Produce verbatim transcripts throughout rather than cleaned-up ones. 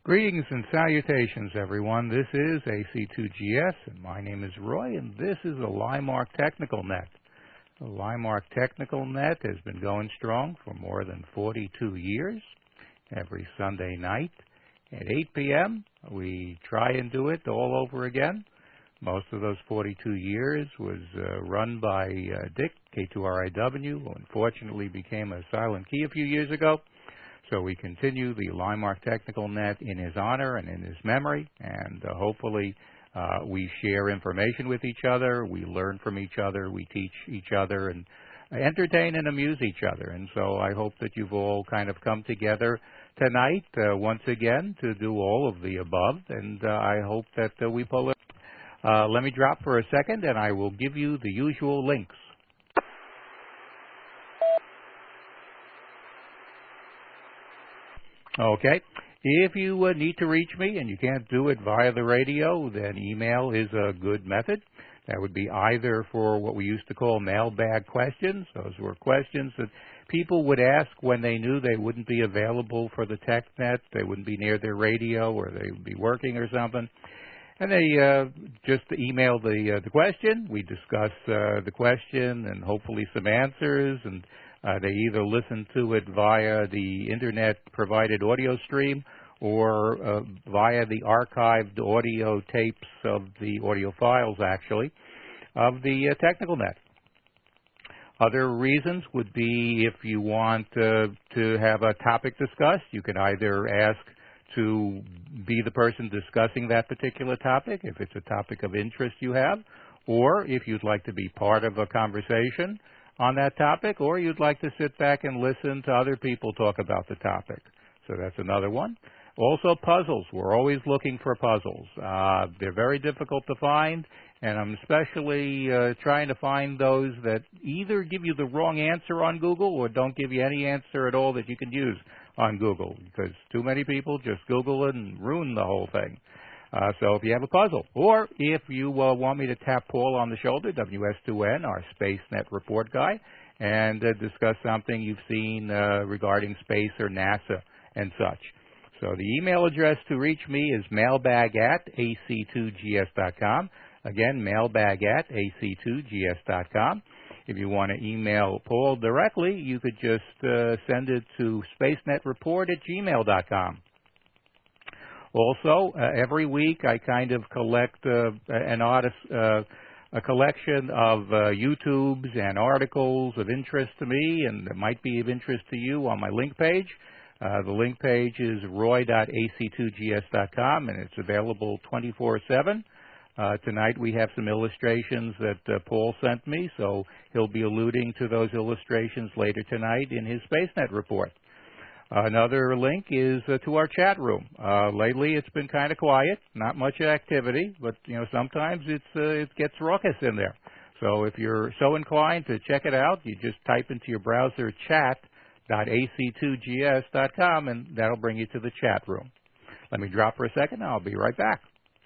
Greetings and salutations, everyone. This is A C two G S, and my name is Roy, and this is the LIMARC Technical Net. The LIMARC Technical Net has been going strong for more than forty-two years. Every Sunday night at eight p m, we try and do it all over again. Most of those forty-two years was uh, run by uh, Dick, K two R I W, who unfortunately became a silent key a few years ago. So we continue the LIMARC Technical Net in his honor and in his memory, and uh, hopefully uh, we share information with each other, we learn from each other, we teach each other, and entertain and amuse each other. And so I hope that you've all kind of come together tonight uh, once again to do all of the above, and uh, I hope that uh, we pull it. Uh, let me drop for a second, and I will give you the usual links. Okay. If you uh, need to reach me and you can't do it via the radio, then email is a good method. That would be either for what we used to call mailbag questions. Those were questions that people would ask when they knew they wouldn't be available for the TechNet, they wouldn't be near their radio, or they would be working or something. And they uh, just email the, uh, the question. We discuss uh, the question and hopefully some answers, and Uh, they either listen to it via the Internet-provided audio stream or uh, via the archived audio tapes of the audio files, actually, of the uh, Technical Net. Other reasons would be if you want uh, to have a topic discussed, you can either ask to be the person discussing that particular topic, if it's a topic of interest you have, or if you'd like to be part of a conversation on that topic, or you'd like to sit back and listen to other people talk about the topic. So that's another one. Also puzzles. We're always looking for puzzles. Uh, they're very difficult to find, and I'm especially uh, trying to find those that either give you the wrong answer on Google or don't give you any answer at all that you can use on Google, because too many people just Google it and ruin the whole thing. Uh, so if you have a puzzle, or if you uh, want me to tap Paul on the shoulder, W S two N, our SpaceNet report guy, and uh, discuss something you've seen uh, regarding space or NASA and such. So the email address to reach me is mailbag at A C two G S dot com. Again, mailbag at A C two G S dot com. If you want to email Paul directly, you could just uh, send it to spacenetreport at gmail dot com. Also, uh, every week I kind of collect uh, an artist, uh, a collection of uh, YouTubes and articles of interest to me, and that might be of interest to you on my link page. Uh, the link page is roy dot A C two G S dot com, and it's available twenty-four seven. Uh, tonight we have some illustrations that uh, Paul sent me, so he'll be alluding to those illustrations later tonight in his SpaceNet report. Another link is uh, to our chat room. Uh, lately, it's been kind of quiet, not much activity, but you know sometimes it's uh, it gets raucous in there. So if you're so inclined to check it out, you just type into your browser chat dot A C two G S dot com, and that'll bring you to the chat room. Let me drop for a second, and I'll be right back.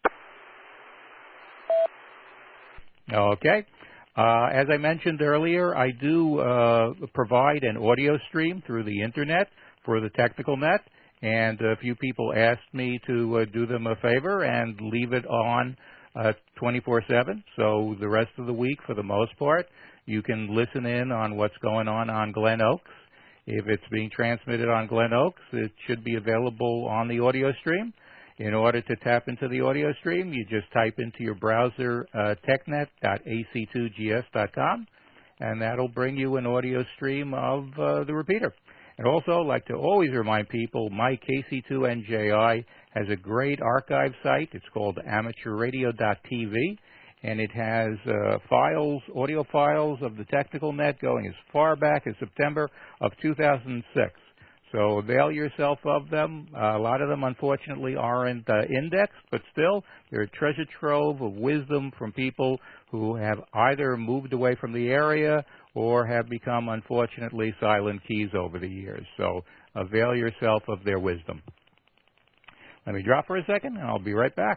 Okay. Uh, as I mentioned earlier, I do uh, provide an audio stream through the Internet for the Technical Net, and a few people asked me to uh, do them a favor and leave it on uh, twenty-four seven. So the rest of the week, for the most part, you can listen in on what's going on on Glen Oaks. If it's being transmitted on Glen Oaks, it should be available on the audio stream. In order to tap into the audio stream, you just type into your browser uh, technet dot A C two G S dot com, and that'll bring you an audio stream of uh, the repeater. And also, I'd like to always remind people, my K C two N J I has a great archive site. It's called amateur radio dot T V, and it has uh, files, audio files of the Technical Net going as far back as September of two thousand six. So avail yourself of them. Uh, a lot of them, unfortunately, aren't uh, indexed, but still, they're a treasure trove of wisdom from people who have either moved away from the area or have become, unfortunately, silent keys over the years. So avail yourself of their wisdom. Let me drop for a second, and I'll be right back.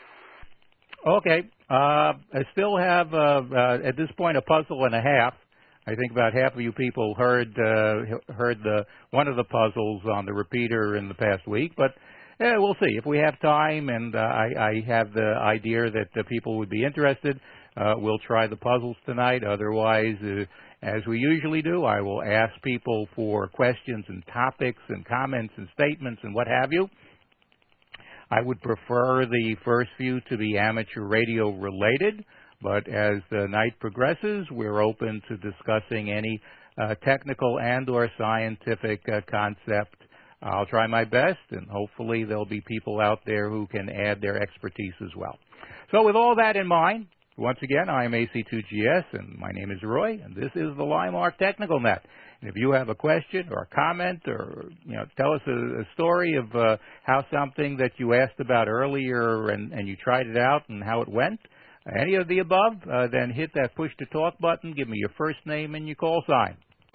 Okay. Uh, I still have, uh, uh, at this point, a puzzle and a half. I think about half of you people heard uh, heard the one of the puzzles on the repeater in the past week, but yeah, we'll see. If we have time and uh, I, I have the idea that the people would be interested, uh, we'll try the puzzles tonight. Otherwise, uh, as we usually do, I will ask people for questions and topics and comments and statements and what have you. I would prefer the first few to be amateur radio related, but as the night progresses, we're open to discussing any uh, technical and or scientific uh, concept. I'll try my best, and hopefully there'll be people out there who can add their expertise as well. So with all that in mind, once again, I'm A C two G S, and my name is Roy, and this is the Limark Technical Net. And if you have a question or a comment, or you know, tell us a, a story of uh, how something that you asked about earlier and, and you tried it out and how it went, any of the above, uh, then hit that push to talk button. Give me your first name and your call sign.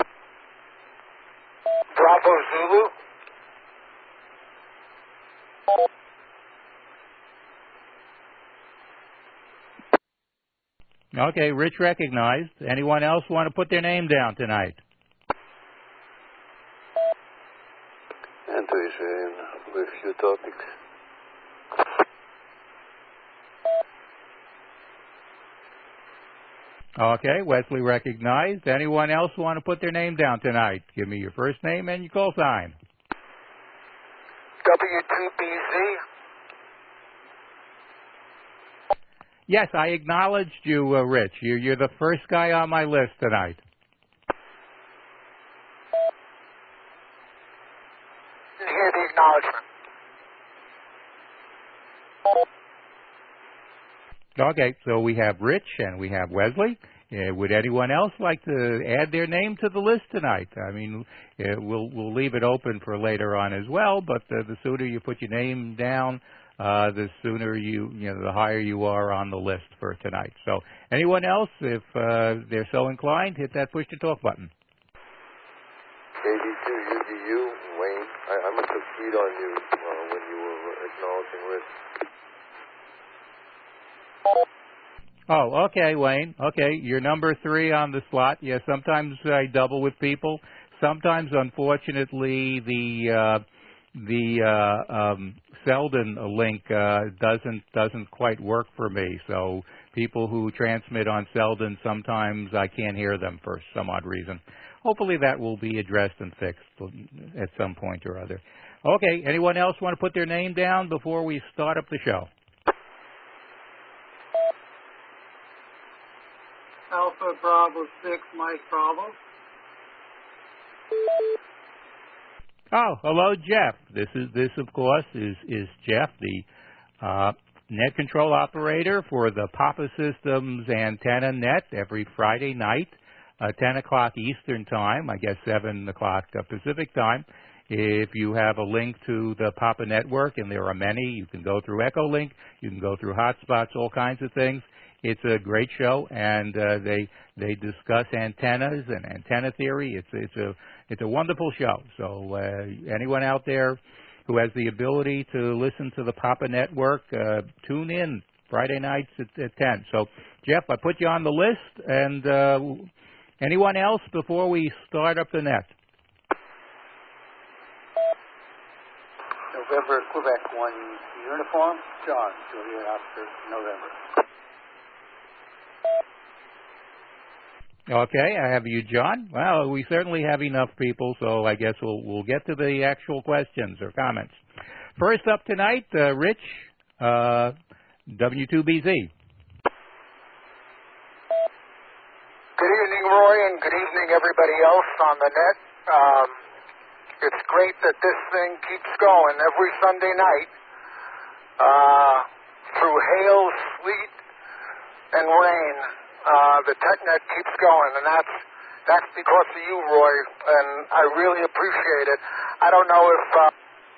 Bravo Zulu. Okay, Rich recognized. Anyone else want to put their name down tonight? Anthony Shane with few topics. Okay, Wesley recognized. Anyone else want to put their name down tonight? Give me your first name and your call sign. W two B Z. Yes, I acknowledged you, uh, Rich. You're, you're the first guy on my list tonight. Didn't hear the acknowledgement. Okay, so we have Rich and we have Wesley. Uh, would anyone else like to add their name to the list tonight? I mean, uh, we'll we'll leave it open for later on as well. But uh, the sooner you put your name down, uh, the sooner you you know the higher you are on the list for tonight. So anyone else, if uh, they're so inclined, hit that push to talk button. K D two U D U, Wayne. I, I must have keyed on you uh, when you were acknowledging Rich. Oh, okay, Wayne. Okay, you're number three on the slot. Yeah, sometimes I double with people. Sometimes, unfortunately, the uh, the uh, um, Selden link uh, doesn't doesn't quite work for me. So people who transmit on Selden, sometimes I can't hear them for some odd reason. Hopefully, that will be addressed and fixed at some point or other. Okay, anyone else want to put their name down before we start up the show? Alpha Bravo six, Mike Bravo. Oh, hello, Jeff. This is this, of course, is is Jeff, the uh, net control operator for the Papa Systems Antenna Net every Friday night, uh, ten o'clock Eastern Time. I guess seven o'clock uh, Pacific Time. If you have a link to the Papa Network, and there are many, you can go through Echolink, you can go through hotspots, all kinds of things. It's a great show, and uh, they they discuss antennas and antenna theory. It's it's a it's a wonderful show. So uh, anyone out there who has the ability to listen to the Papa Network, uh, tune in Friday nights at, at ten. So Jeff, I put you on the list, and uh, anyone else before we start up the net? November, Quebec one uniform. John, Juliet Oscar, November. Okay, I have you, John. Well, we certainly have enough people, so I guess we'll we'll get to the actual questions or comments. First up tonight, uh, Rich, uh, W two B Z. Good evening, Roy, and good evening, everybody else on the net. Um, it's great that this thing keeps going every Sunday night uh, through hail, sleet, and rain. Uh, the TechNet keeps going, and that's that's because of you, Roy, and I really appreciate it. I don't know if uh,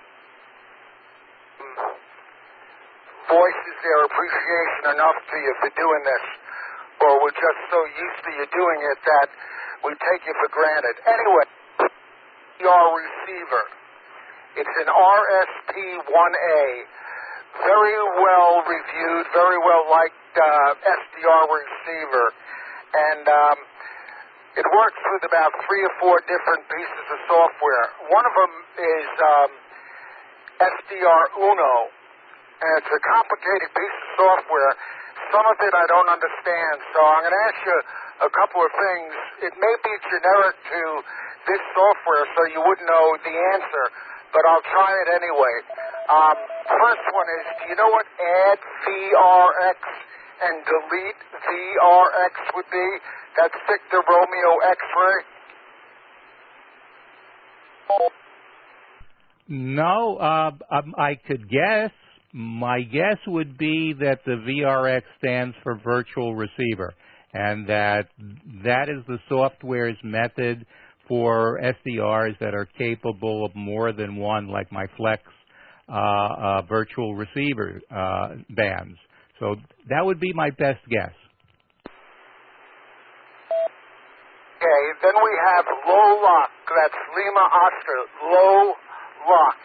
voices their appreciation enough to you for doing this, or we're just so used to you doing it that we take you for granted. Anyway, your receiver. It's an R S P one A. Very well reviewed, very well liked uh, S D R receiver. And um, it works with about three or four different pieces of software. One of them is um, S D R Uno, and it's a complicated piece of software. Some of it I don't understand, so I'm going to ask you a couple of things. It may be generic to this software, so you wouldn't know the answer, but I'll try it anyway. Um, first one is, do you know what add V R X and delete V R X would be? That's Victor Romeo X-ray. No, uh, um, I could guess. My guess would be that the V R X stands for virtual receiver, and that that is the software's method for S D Rs that are capable of more than one, like my Flex uh, uh, virtual receiver uh, bands. So that would be my best guess. Okay, then we have low lock. That's Lima Oscar. Low lock.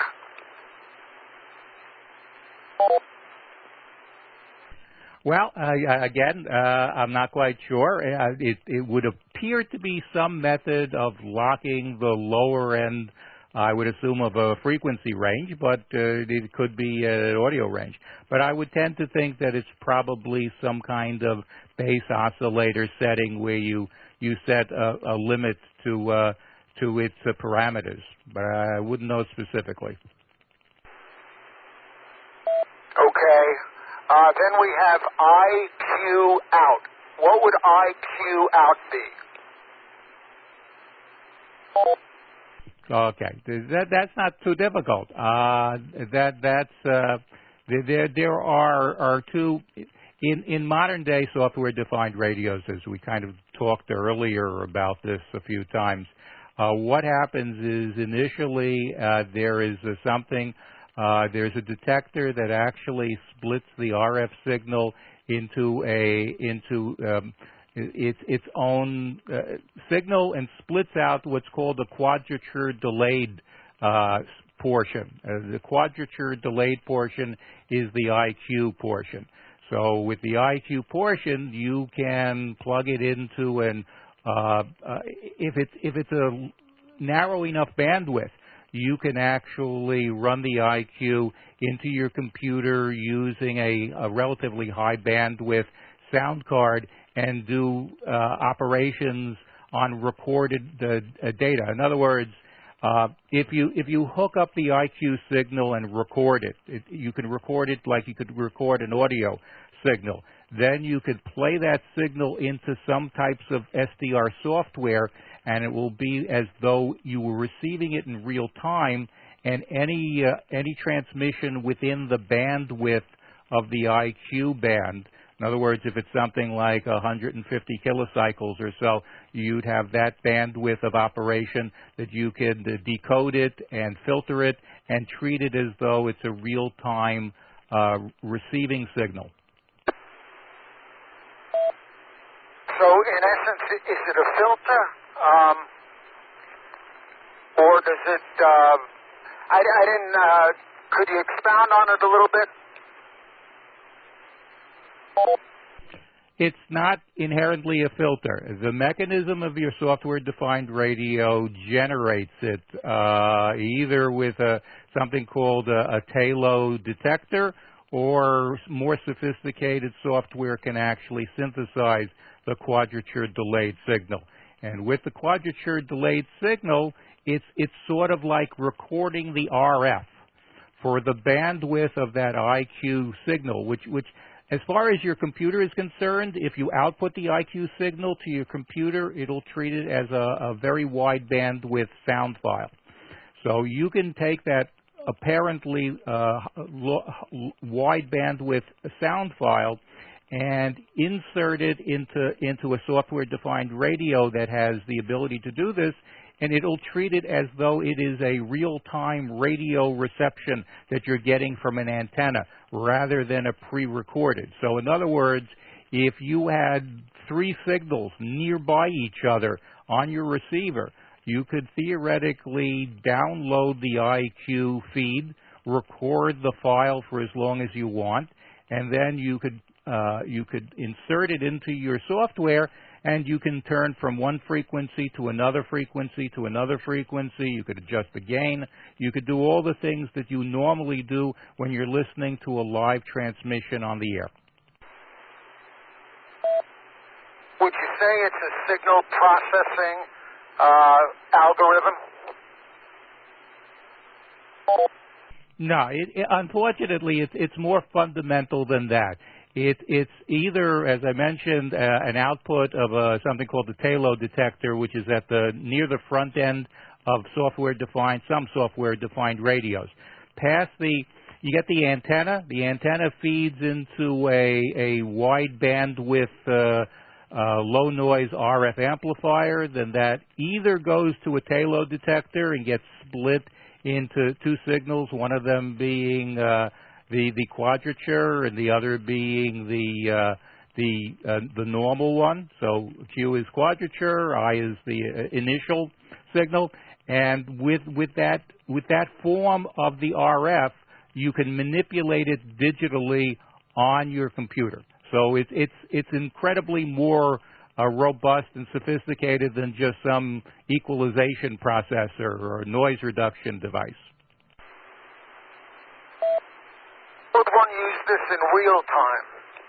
Well, uh, again, uh, I'm not quite sure. Uh, it, it would appear to be some method of locking the lower end, I would assume, of a frequency range, but uh, it could be an audio range. But I would tend to think that it's probably some kind of base oscillator setting where you you set a, a limit to uh, to its uh, parameters, but I wouldn't know specifically. Okay. Uh, then we have I Q out. What would I Q out be? Okay, that that's not too difficult. Uh, that that's uh, there there are are two in in modern day software defined radios, as we kind of talked earlier about this a few times. Uh, what happens is initially uh, there is a something. Uh, there's a detector that actually splits the R F signal into a into um, its its own uh, signal and splits out what's called a quadrature delayed uh, portion. Uh, the quadrature delayed portion is the I Q portion. So with the I Q portion, you can plug it into an uh, uh, if it's if it's a narrow enough bandwidth, you can actually run the I Q into your computer using a, a relatively high bandwidth sound card and do uh, operations on recorded uh, uh, data. In other words, uh, if you if you hook up the I Q signal and record it, it, you can record it like you could record an audio signal. Then you could play that signal into some types of S D R software, and it will be as though you were receiving it in real time, and any uh, any transmission within the bandwidth of the I Q band. In other words, if it's something like one hundred fifty kilocycles or so, you'd have that bandwidth of operation that you could uh, decode it and filter it and treat it as though it's a real-time uh, receiving signal. So, in essence, is it a filter? Um, or does it, uh, I, I didn't, uh, could you expound on it a little bit? It's not inherently a filter. The mechanism of your software-defined radio generates it uh, either with a, something called a, a Talo detector, or more sophisticated software can actually synthesize the quadrature delayed signal. And with the quadrature delayed signal, it's it's sort of like recording the R F for the bandwidth of that I Q signal, which which as far as your computer is concerned, if you output the I Q signal to your computer, it'll treat it as a, a very wide bandwidth sound file. So you can take that apparently uh, wide bandwidth sound file and insert it into into a software-defined radio that has the ability to do this, and it'll treat it as though it is a real-time radio reception that you're getting from an antenna rather than a pre-recorded. So in other words, if you had three signals nearby each other on your receiver, you could theoretically download the I Q feed, record the file for as long as you want, and then you could Uh, you could insert it into your software and you can turn from one frequency to another frequency to another frequency. You could adjust the gain. You could do all the things that you normally do when you're listening to a live transmission on the air. Would you say it's a signal processing uh, algorithm? No, it, it, unfortunately, it, it's more fundamental than that. It, it's either, as I mentioned, uh, an output of a, something called the Taylor detector, which is at the near the front end of software-defined, some software-defined radios. Past the, you get the antenna. The antenna feeds into a, a wide bandwidth, uh, uh, low noise R F amplifier. Then that either goes to a Taylor detector and gets split into two signals, one of them being uh, the the quadrature and the other being the uh, the uh, the normal one. So Q is quadrature, I is the uh, initial signal, and with with that with that form of the R F, you can manipulate it digitally on your computer. So it's it's it's incredibly more Uh, robust and sophisticated than just some equalization processor or noise reduction device. Would one use this in real time?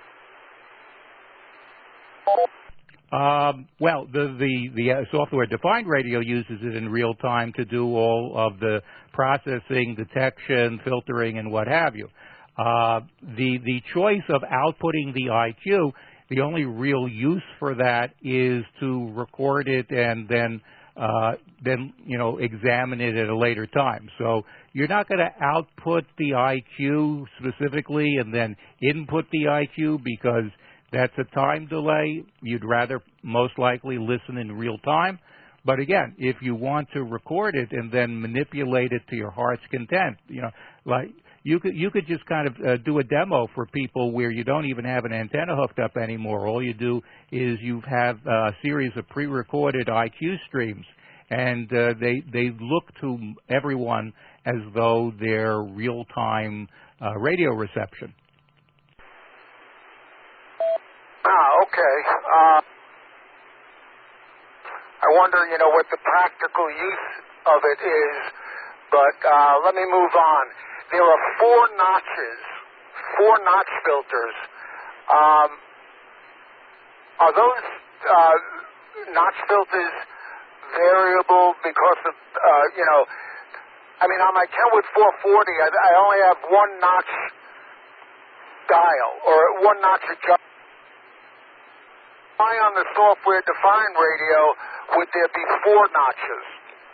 Um, well, the the, the uh, software-defined radio uses it in real time to do all of the processing, detection, filtering, and what have you. Uh, the the choice of outputting the I Q, the only real use for that is to record it and then, uh, then you know, examine it at a later time. So you're not going to output the I Q specifically and then input the I Q because that's a time delay. You'd rather most likely listen in real time. But again, if you want to record it and then manipulate it to your heart's content, you know, like. You could you could just kind of uh, do a demo for people where you don't even have an antenna hooked up anymore. All you do is you have a series of pre-recorded I Q streams, and uh, they they look to everyone as though they're real-time uh, radio reception. Ah, okay. Uh, I wonder, you know, what the practical use of it is, but uh, let me move on. There are four notches, four notch filters. Um, are those uh, notch filters variable because of, uh, you know, I mean, on my Kenwood four forty, I, I only have one notch dial or one notch adjustment. Why on the software-defined radio would there be four notches?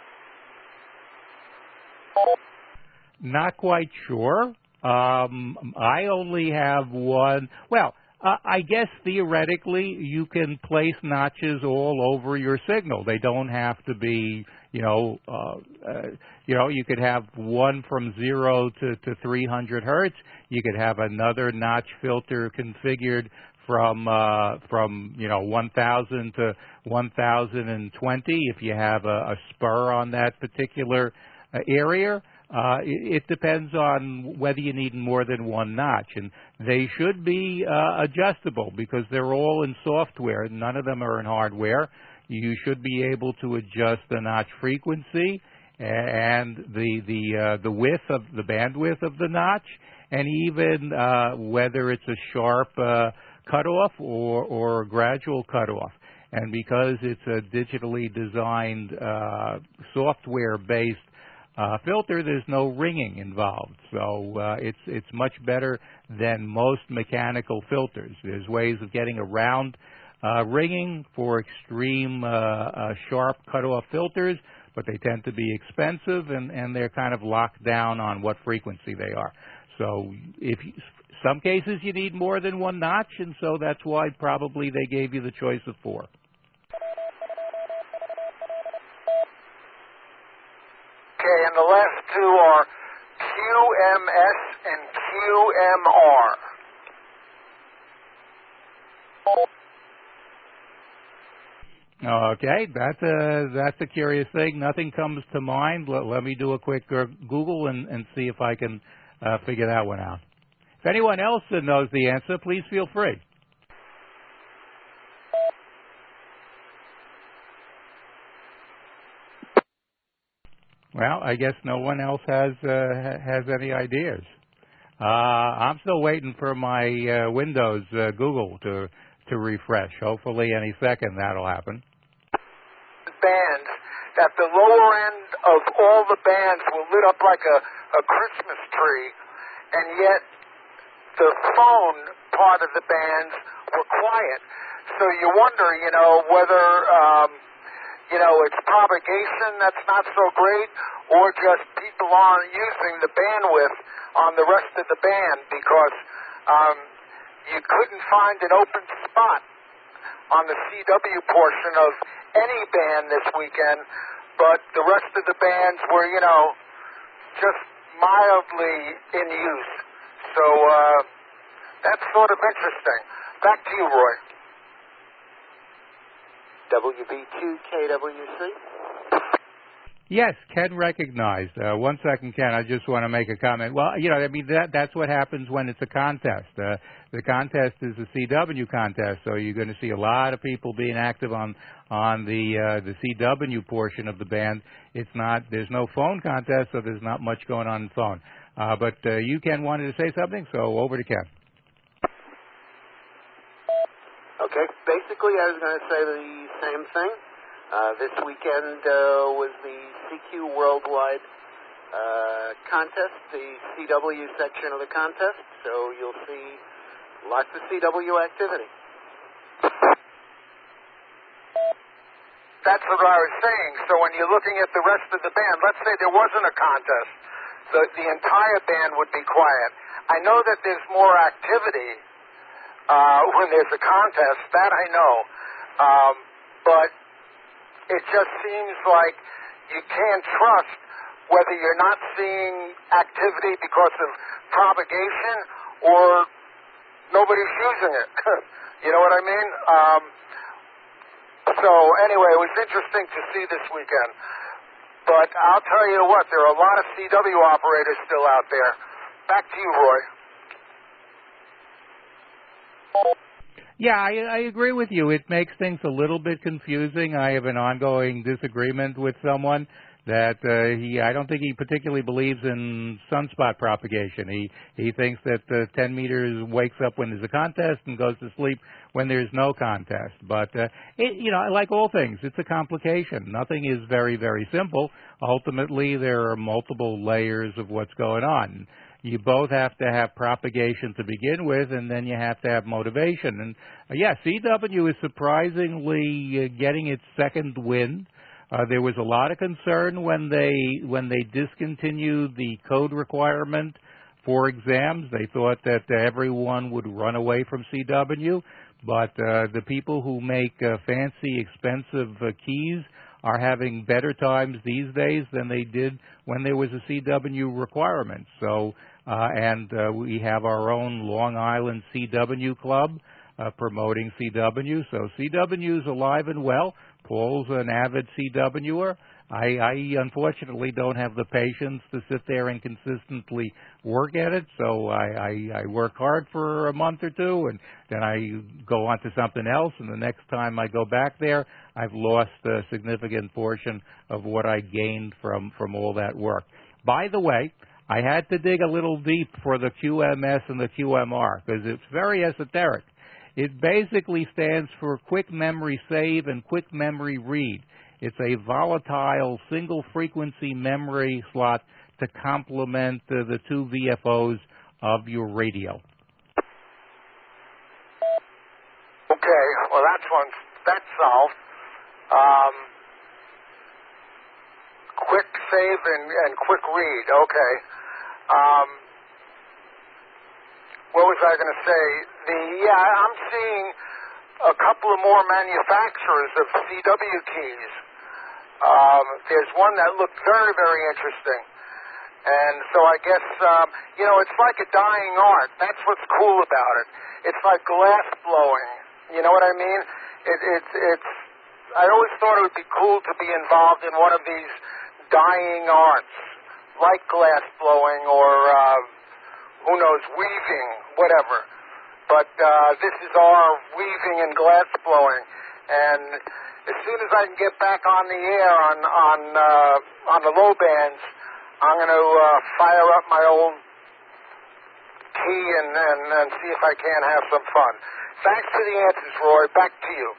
Not quite sure. Um, I only have one. Well, uh, I guess theoretically you can place notches all over your signal. They don't have to be, you know, uh, uh, you know, you could have one from zero to, to three hundred hertz. You could have another notch filter configured from uh, from you know one thousand to one thousand twenty if you have a, a spur on that particular uh, area. Uh, it, it depends on whether you need more than one notch, and they should be uh, adjustable because they're all in software. None of them are in hardware. You should be able to adjust the notch frequency and the the uh, the width of the bandwidth of the notch, and even uh, whether it's a sharp uh, cutoff or or a gradual cutoff. And because it's a digitally designed uh, software-based Uh, filter, there's no ringing involved, so uh, it's it's much better than most mechanical filters. There's ways of getting around uh, ringing for extreme uh, uh, sharp cutoff filters, but they tend to be expensive and, and they're kind of locked down on what frequency they are. So if you, some cases you need more than one notch, and so that's why probably they gave you the choice of four. Okay, and the last two are Q M S and Q M R. Okay, that's a that's a curious thing. Nothing comes to mind. Let, let me do a quick uh, Google and, and see if I can uh, figure that one out. If anyone else knows the answer, please feel free. Well, I guess no one else has uh, has any ideas. Uh, I'm still waiting for my uh, Windows uh, Google to to refresh. Hopefully, any second that'll happen. Bands that the lower end of all the bands were lit up like a, a Christmas tree, and yet the phone part of the bands were quiet. So you wonder, you know, whether um, you know it's propagation that's not so great, or just people aren't using the bandwidth on the rest of the band because um, you couldn't find an open spot on the C W portion of any band this weekend, but the rest of the bands were, you know, just mildly in use. So uh, that's sort of interesting. Back to you, Roy. W B two K W C? Yes, Ken recognized. Uh, one second, Ken. I just want to make a comment. Well, you know, I mean, that that's what happens when it's a contest. Uh, the contest is a C W contest, so you're going to see a lot of people being active on on the uh, the C W portion of the band. It's not there's no phone contest, so there's not much going on in phone. Uh, but uh, you, Ken, wanted to say something, so over to Ken. Okay, basically, I was going to say the same thing. Uh, this weekend uh, was the C Q Worldwide uh, contest, the C W section of the contest, so you'll see lots of C W activity. That's what I was saying. So when you're looking at the rest of the band, let's say there wasn't a contest, the, the entire band would be quiet. I know that there's more activity uh, when there's a contest, that I know, um, but it just seems like you can't trust whether you're not seeing activity because of propagation or nobody's using it. You know what I mean? Um, so anyway, it was interesting to see this weekend. But I'll tell you what, there are a lot of C W operators still out there. Back to you, Roy. Yeah, I, I agree with you. It makes things a little bit confusing. I have an ongoing disagreement with someone that uh, he, I don't think he particularly believes in sunspot propagation. He he thinks that uh, ten meters wakes up when there's a contest and goes to sleep when there's no contest. But, uh, it, you know, like all things, it's a complication. Nothing is very, very simple. Ultimately, there are multiple layers of what's going on. You both have to have propagation to begin with, and then you have to have motivation. And, uh, yeah, C W is surprisingly uh, getting its second wind. Uh, there was a lot of concern when they when they discontinued the code requirement for exams. They thought that uh, everyone would run away from C W, but uh, the people who make uh, fancy, expensive uh, keys are having better times these days than they did when there was a C W requirement. So, uh, and uh, we have our own Long Island C W club uh, promoting C W. So C W is alive and well. Paul's an avid C Wer. I, I unfortunately don't have the patience to sit there and consistently work at it, so I, I, I work hard for a month or two, and then I go on to something else, and the next time I go back there, I've lost a significant portion of what I gained from, from all that work. By the way, I had to dig a little deep for the Q M S and the Q M R, because it's very esoteric. It basically stands for Quick Memory Save and Quick Memory Read. It's a volatile single-frequency memory slot to complement uh, the two V F Os of your radio. Okay, well, that's one. That's solved. Um, quick save and, and quick read. Okay. Um, what was I going to say? The yeah, I'm seeing a couple of more manufacturers of C W keys. Um, there's one that looked very, very interesting. And so I guess, um, you know, it's like a dying art. That's what's cool about it. It's like glass blowing. You know what I mean? It, it's, it's, I always thought it would be cool to be involved in one of these dying arts, like glass blowing or, uh, who knows, weaving, whatever. But uh, this is our weaving and glass blowing. And as soon as I can get back on the air on on uh, on the low bands, I'm going to uh, fire up my old key and, and, and see if I can have some fun. Thanks for the answers, Roy. Back to you.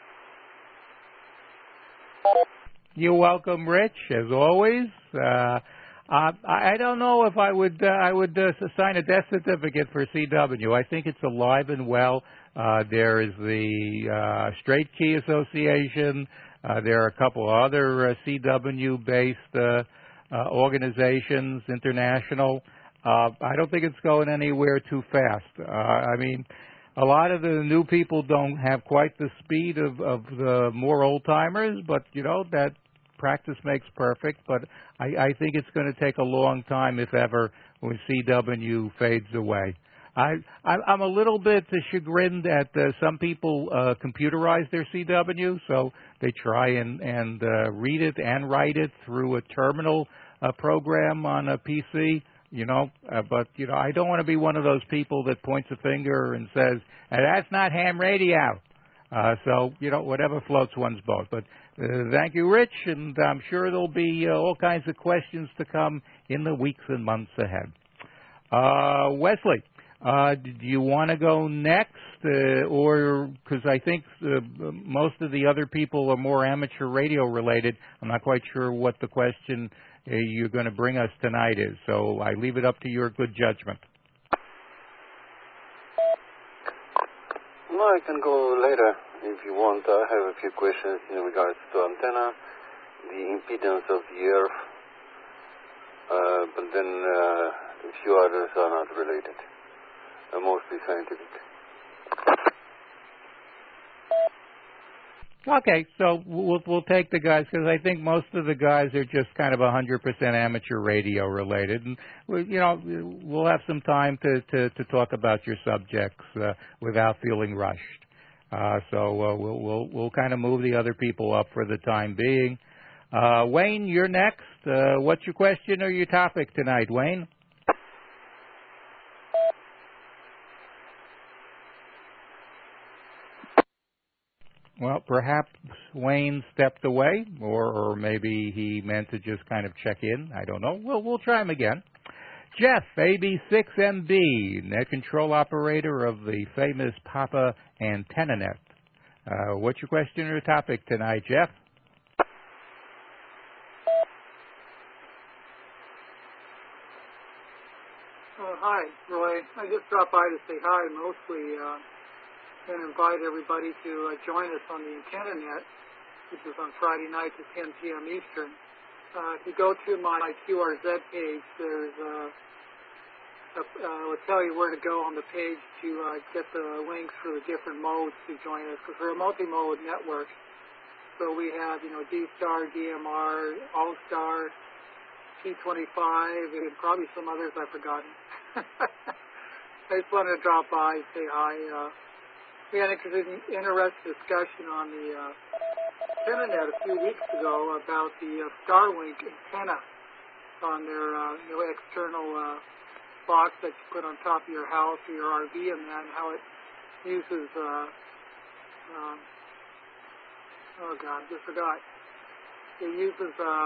You're welcome, Rich, as always. Uh, uh, I don't know if I would uh, I would uh, sign a death certificate for C W. I think it's alive and well. Uh, there is the uh, Straight Key Association. Uh, there are a couple other uh, C W-based uh, uh, organizations, international. Uh, I don't think it's going anywhere too fast. Uh, I mean, a lot of the new people don't have quite the speed of, of the more old-timers, but, you know, that practice makes perfect. But I, I think it's going to take a long time, if ever, when C W fades away. I, I, I'm a little bit chagrined that uh, some people uh, computerize their C W, so they try and, and uh, read it and write it through a terminal uh, program on a P C. You know, uh, but, you know, I don't want to be one of those people that points a finger and says, hey, that's not ham radio. Uh, so, you know, whatever floats one's boat. But uh, thank you, Rich, and I'm sure there'll be uh, all kinds of questions to come in the weeks and months ahead. Uh, Wesley, uh, do you want to go next? Uh, or, because I think uh, most of the other people are more amateur radio related. I'm not quite sure what the question uh, you're going to bring us tonight is. So I leave it up to your good judgment. Well, I can go later if you want. I have a few questions in regards to antenna, the impedance of the Earth, uh, but then uh, a few others are not related, uh, mostly scientific. Okay, so we'll we'll take the guys because I think most of the guys are just kind of one hundred percent amateur radio related, and we, you know we'll have some time to to, to talk about your subjects uh, without feeling rushed. Uh, so uh, we'll we'll we'll kind of move the other people up for the time being. Uh, Wayne, you're next. Uh, what's your question or your topic tonight, Wayne? Well, perhaps Wayne stepped away, or, or maybe he meant to just kind of check in. I don't know. We'll, we'll try him again. Jeff, A B six M B, net control operator of the famous Papa AntennaNet. Uh, what's your question or topic tonight, Jeff? Uh, hi, Roy. I just dropped by to say hi, mostly. Uh, and invite everybody to uh, join us on the AntennaNet, which is on Friday nights at ten p.m. Eastern. Uh, if you go to my Q R Z page, there's uh, a, uh, will tell you where to go on the page to uh, get the links for the different modes to join us, because we're a multi-mode network. So we have, you know, D-Star, D M R, All-Star, T twenty-five, and probably some others I've forgotten. I just wanted to drop by and say hi. Uh, We had an interesting discussion on the uh, AntennaNet a few weeks ago about the uh, Starlink antenna on their uh, you know, external uh, box that you put on top of your house or your R V, and that, and how it uses, uh, um, oh God, just forgot. It uses, uh,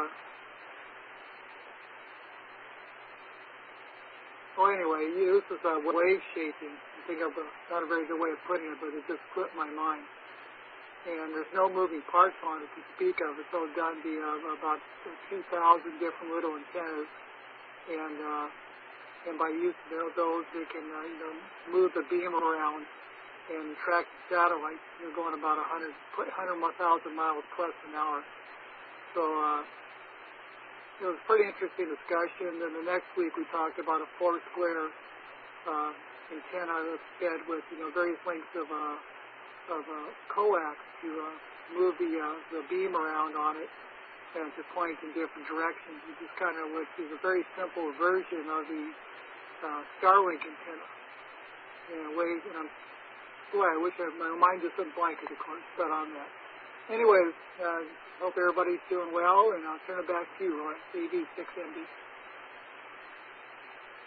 oh anyway, it uses uh, wave shaping. I think of a, not a very good way of putting it, but it just slipped my mind. And there's no moving parts on it to speak of. It's all done via about two thousand different little antennas, and uh, and by using those, they can uh, you know move the beam around and track the satellites. You're going about one hundred thousand miles plus an hour. So uh, it was a pretty interesting discussion. Then the next week we talked about a four square. Uh, antenna that's fed with, you know, various lengths of uh, of uh, coax to uh, move the uh, the beam around on it and to point in different directions. It just kind of was is a very simple version of the uh, Starlink antenna. In a way, you know, boy, I wish I, my mind just went blank, of course, but on that. Anyways, uh, hope everybody's doing well, and I'll turn it back to you, Roy, A B six M B.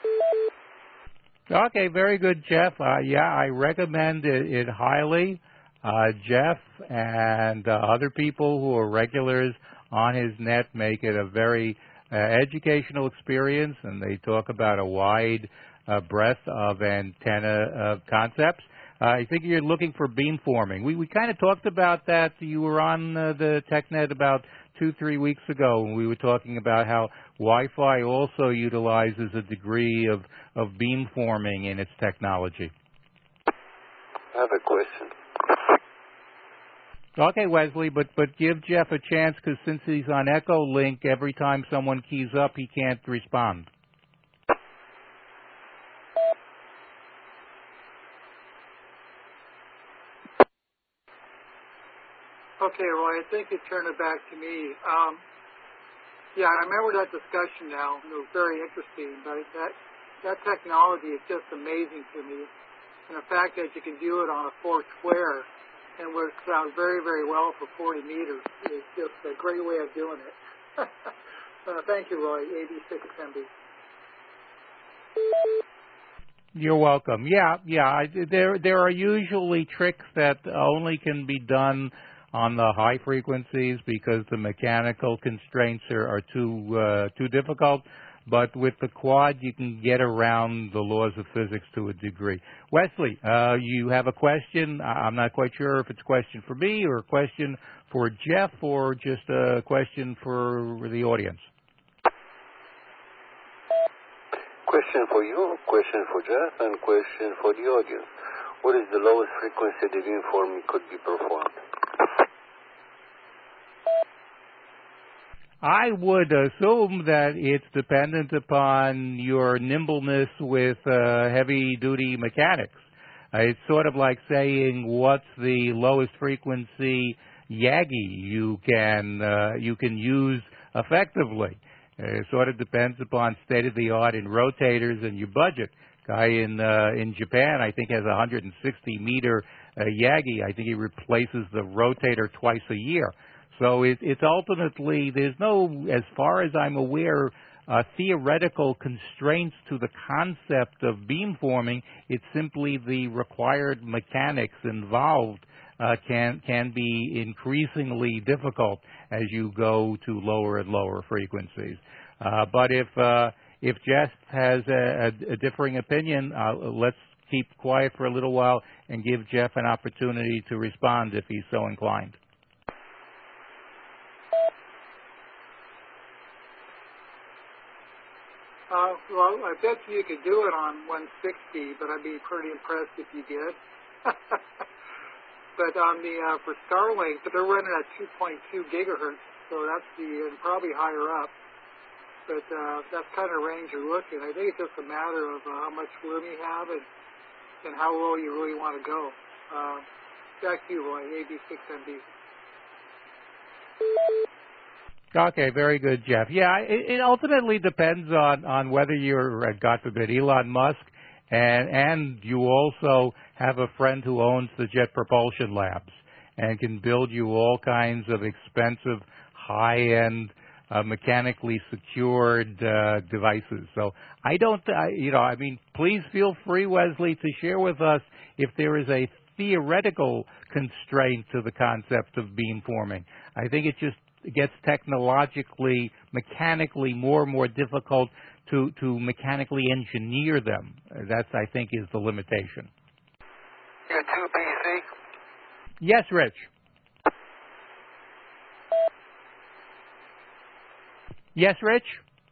Okay, very good, Jeff. Uh, yeah, I recommend it, it highly. Uh, Jeff and uh, other people who are regulars on his net make it a very uh, educational experience, and they talk about a wide uh, breadth of antenna uh, concepts. Uh, I think you're looking for beamforming. We we kind of talked about that. You were on uh, the TechNet about two, three weeks ago, and we were talking about how Wi-Fi also utilizes a degree of, of beamforming in its technology. I have a question. Okay, Wesley, but, but give Jeff a chance, because since he's on Echolink, every time someone keys up, he can't respond. Okay, Roy, I think you turned it back to me. Um, yeah, I remember that discussion now. It was very interesting, but that, that technology is just amazing to me. And the fact that you can do it on a four square and works out very, very well for forty meters is just a great way of doing it. uh, thank you, Roy, A B six M B. You're welcome. Yeah, yeah. I, there, there are usually tricks that only can be done on the high frequencies because the mechanical constraints are, are too uh, too difficult. But with the quad, you can get around the laws of physics to a degree. Wesley, uh, you have a question. I'm not quite sure if it's a question for me or a question for Jeff or just a question for the audience. Question for you, question for Jeff, and question for the audience. What is the lowest frequency that beamforming could be performed? I would assume that it's dependent upon your nimbleness with uh, heavy-duty mechanics. Uh, it's sort of like saying what's the lowest frequency Yagi you can uh, you can use effectively. Uh, it sort of depends upon state-of-the-art in rotators and your budget. Guy in uh, in Japan, I think, has a one hundred sixty meter uh, Yagi. I think he replaces the rotator twice a year. So it, it's ultimately, there's no, as far as I'm aware, uh, theoretical constraints to the concept of beamforming. It's simply the required mechanics involved uh, can can be increasingly difficult as you go to lower and lower frequencies. Uh, but if uh, if Jeff has a, a, a differing opinion, uh, let's keep quiet for a little while and give Jeff an opportunity to respond if he's so inclined. Uh, well, I bet you could do it on one sixty, but I'd be pretty impressed if you did. But on the uh, for Starlink, but they're running at two point two gigahertz, so that's the and probably higher up. But uh, that's kind of range you're looking. I think it's just a matter of uh, how much room you have and and how low you really want to go. Uh, back to you, Roy, A B six M B. Okay, very good, Jeff. Yeah, it, it ultimately depends on, on whether you're, uh, God forbid, Elon Musk, and and you also have a friend who owns the Jet Propulsion Labs and can build you all kinds of expensive, high-end, uh, mechanically secured uh, devices. So I don't, I, you know, I mean, please feel free, Wesley, to share with us if there is a theoretical constraint to the concept of beamforming. I think it just it gets technologically, mechanically more and more difficult to, to mechanically engineer them. That's, I think, is the limitation. You're too busy. Yes, Rich. Yes, Rich?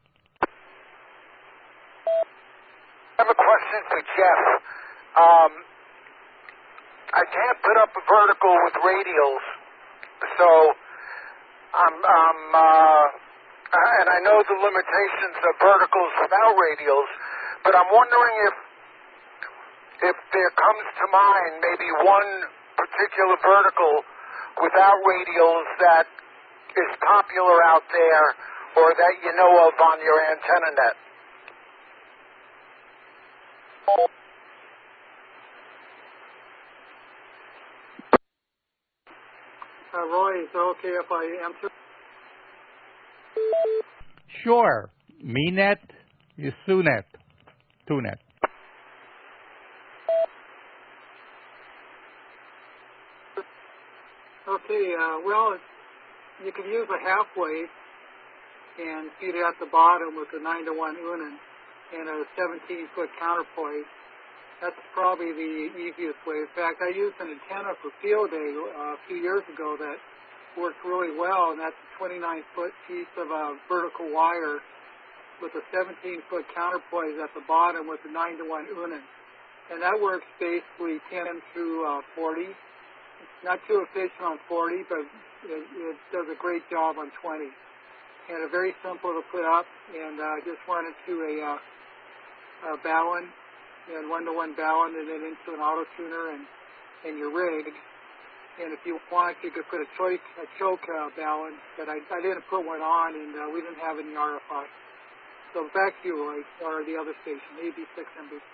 I have a question for Jeff. Um, I can't put up a vertical with radials, so I'm, I'm uh, and I know the limitations of verticals without radials, but I'm wondering if if there comes to mind maybe one particular vertical without radials that is popular out there or that you know of on your antenna net. Uh, Roy, is it okay if I answer? Sure. MeNet is SUNET. TUNET. Okay, uh, well, it's, you can use a half wave and feed it at the bottom with a nine to one Unan and a seventeen foot counterpoise. That's probably the easiest way. In fact, I used an antenna for field day uh, a few years ago that worked really well, and that's a twenty-nine foot piece of uh, vertical wire with a seventeen foot counterpoise at the bottom with a nine to one Unan. And that works basically ten through uh, forty. It's not too efficient on forty, but it, it does a great job on twenty. And it's very simple to put up, and uh, just run it to a, uh, a Ballon, and one-to-one Ballon, and then into an auto-tuner and, and your rig. And if you want, you could put a choke, a choke uh, Ballon, but I, I didn't put one on, and uh, we didn't have any R F I. So back to you, Roy, or the other station, A B six M B.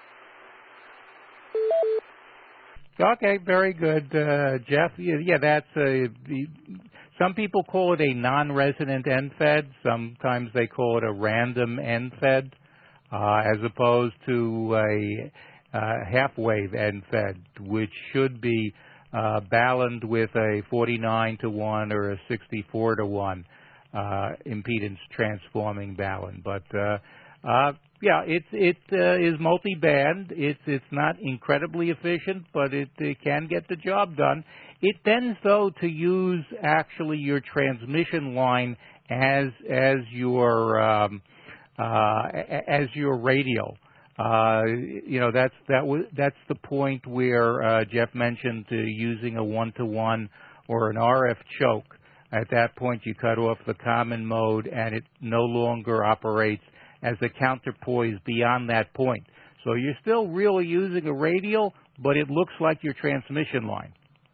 Okay, very good, uh, Jeff. Yeah, yeah that's a, the, some people call it a non-resonant end fed. Sometimes they call it a random end fed, uh, as opposed to a uh, half-wave end fed, which should be uh, balanced with a forty-nine to one or a sixty-four to one uh, impedance transforming Ballon. But uh, uh, yeah, it it uh, is multi-band. It's it's not incredibly efficient, but it, it can get the job done. It tends, though, to use actually your transmission line as as your um, uh, as your radial. Uh, you know, that's that w- that's the point where uh, Jeff mentioned uh, using a one-to-one or an R F choke. At that point, you cut off the common mode, and it no longer operates as a counterpoise beyond that point. So you're still really using a radial, but it looks like your transmission line.